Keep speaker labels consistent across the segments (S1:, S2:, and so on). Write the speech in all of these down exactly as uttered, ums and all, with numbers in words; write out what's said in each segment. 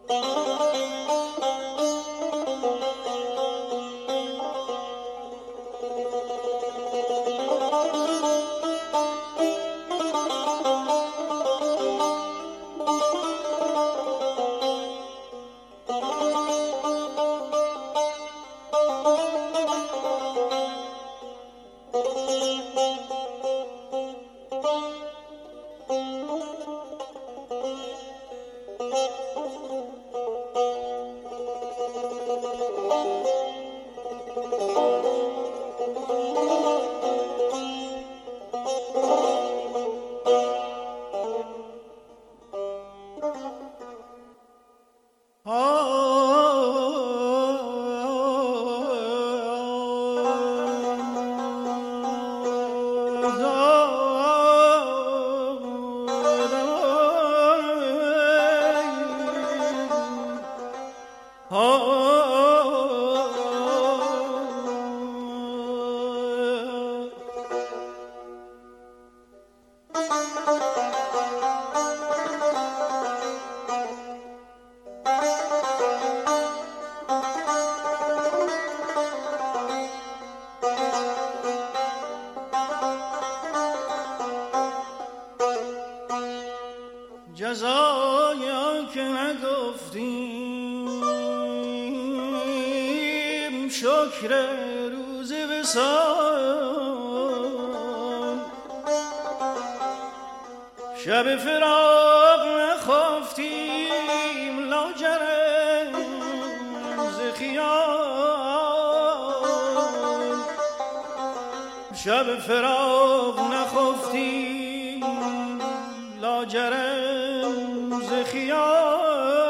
S1: جزایا که نگفتیم شکر روز وصال، شب فراق نخفتیم لاجرم ز خیال، شب فراق نخفتیم لاجرم ز خیال.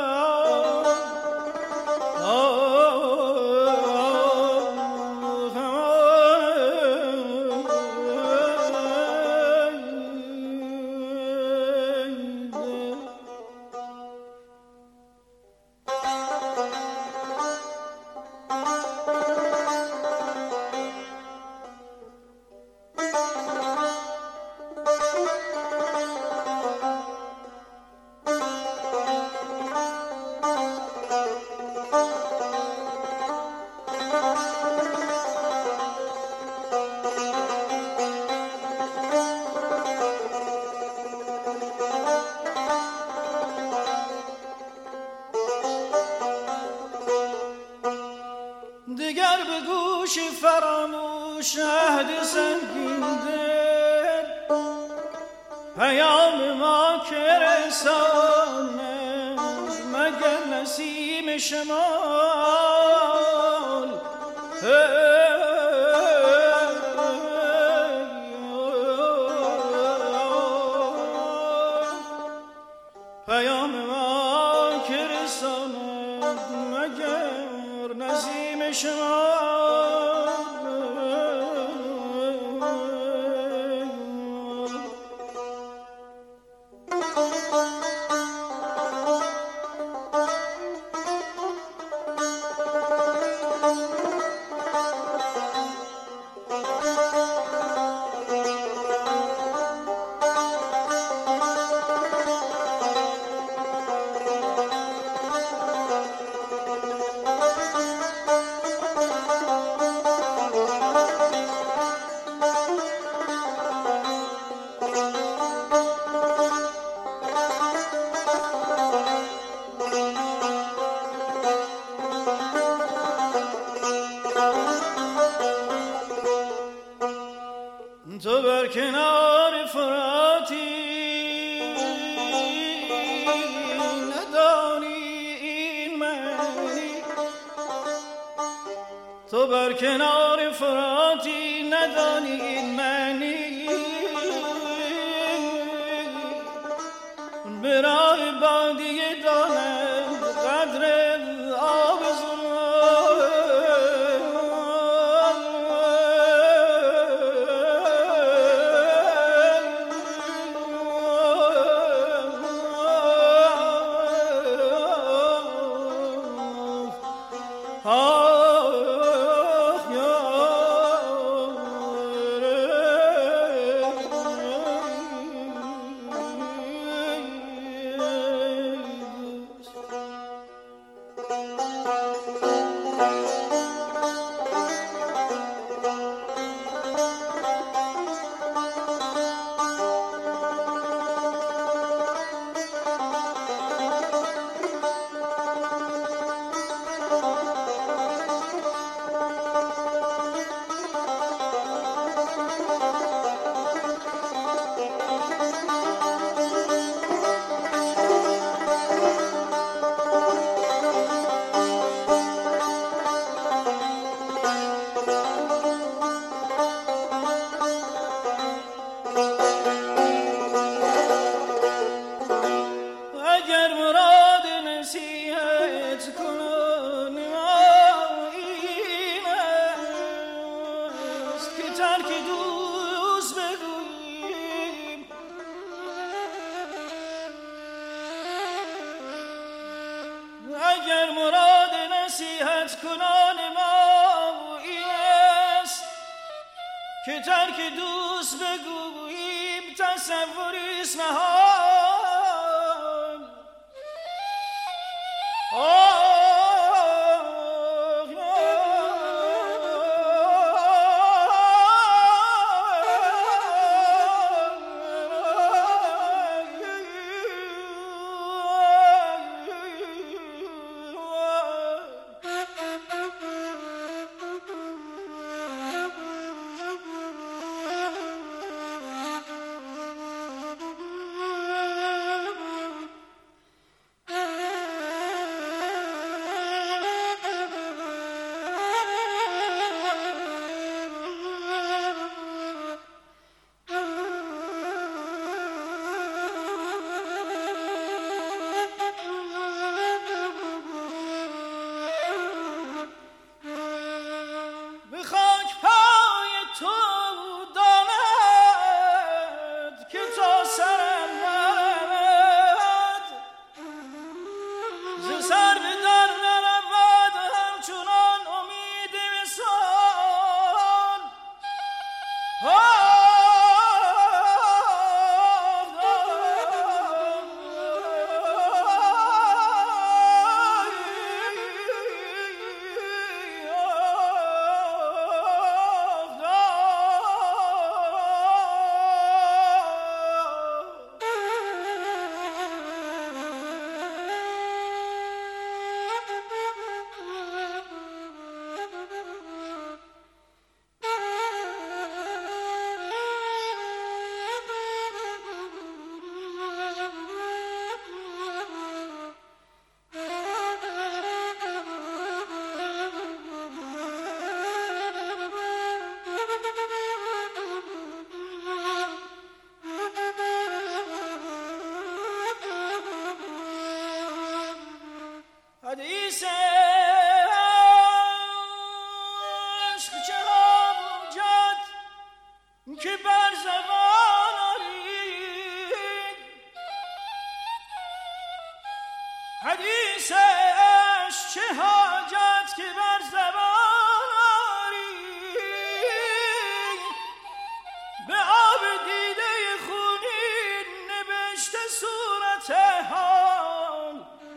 S1: دیگر به گوش فراموش عهد سنگین دل پیام ما که رسانه مگر نسیم شمال. پیام ما که رسانه مگر نسیم شمال. تو بر کنار فراتی ندانی این معنی، تو بر کنار فراتی ندانی این معنی، به راه بادیه دانند قدر آب نصیحت کنان این است که ترک دوست بگوییم. اگر مراد نصیحت کنان ما این است که ترک دوست بگوییم، تصوری است نهان. حدیث عشق چه ها بوجد که بر زبان آرید، حدیث عشق چه حاجت که بر زبان آرید، به آب دیده خونین نوشته صورت حال.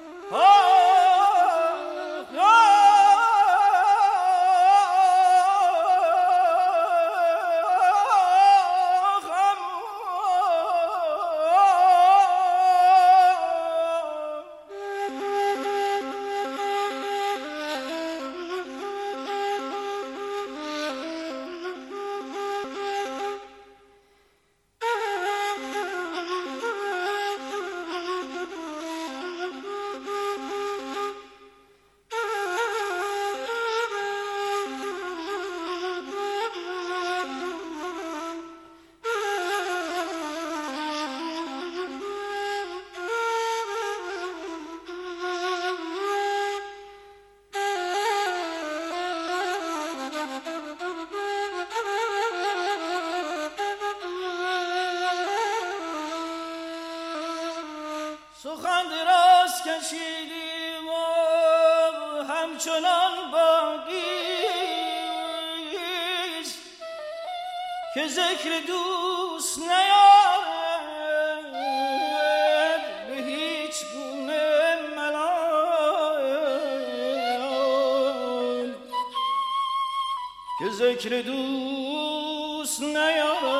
S1: سخن دراز کشیدیم و همچنان باقیست که ذکر دوست نیاید به هیچ گونه ملال، که ذکر دوست نیاید